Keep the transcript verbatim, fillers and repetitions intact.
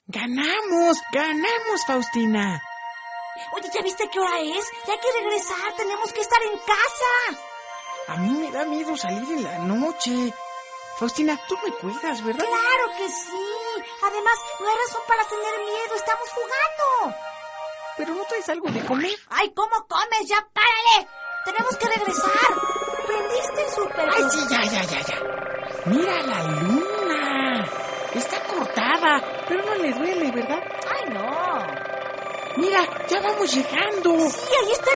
¡Ganamos! ¡Ganamos, Faustina! Oye, ¿ya viste qué hora es? Ya hay que regresar, tenemos que estar en casa. A mí me da miedo salir en la noche. Faustina, tú me cuidas, ¿verdad? ¡Claro que sí! Además, no hay razón para tener miedo, estamos jugando. ¿Pero no traes algo de comer? ¡Ay, cómo comes! ¡Ya párale! ¡Tenemos que regresar! ¿Prendiste el súper? ¡Ay, sí, ya, ya, ya, ya! ¡Mira la luna! Está cortada, pero no le duele, ¿verdad? ¡Ay, no! ¡Mira, ya vamos llegando! ¡Sí, ahí está